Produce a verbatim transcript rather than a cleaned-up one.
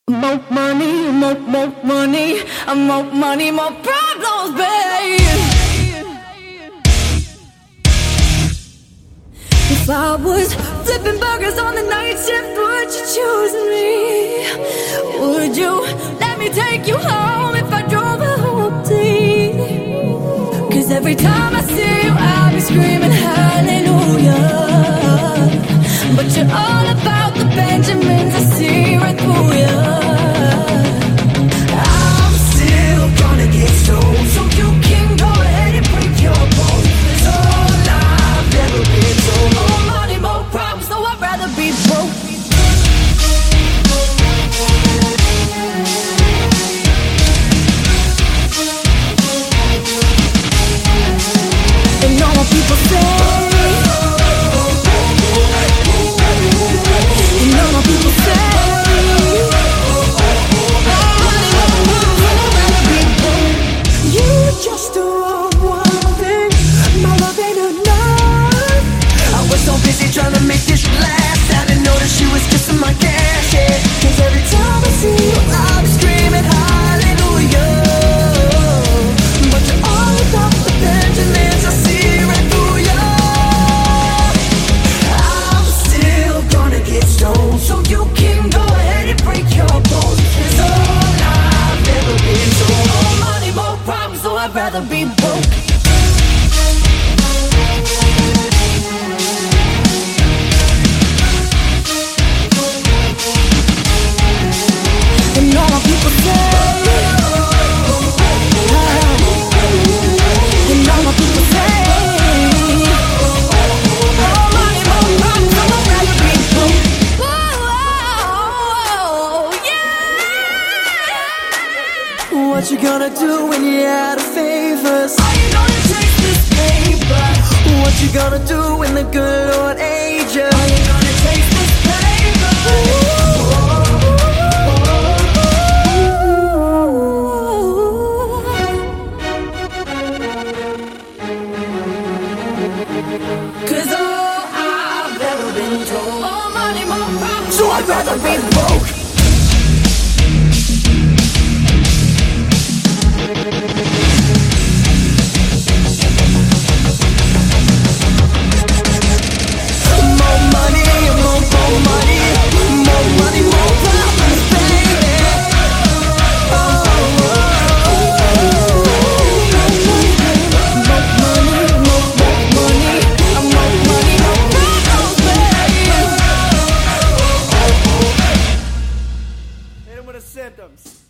More money, more, more money, more money, more problems, babe. If I was flipping burgers on the night shift, would you choose me? Would you let me take you home if I drove a whole day? Cause every time I see you, I'll be screaming hallelujah. But you're all about the Benjamins, I see right through you. Trying to make this last, I didn't know that she was kissing my cash, yeah. Cause every time I see you, I'll be screaming hallelujah. But you're all about the Benjamins, I see right through you. I'm still gonna get stoned, so you can go ahead and break your bones. It's all I've ever been told. More money, more problems, so I'd rather be broke. What you gonna do when you're out of favors? Are you gonna take this paper? What you gonna do when the good Lord aids you? Are you gonna take this paper? Cause all I've ever been told, more money, more problems, so I'd rather be broke. Symptoms.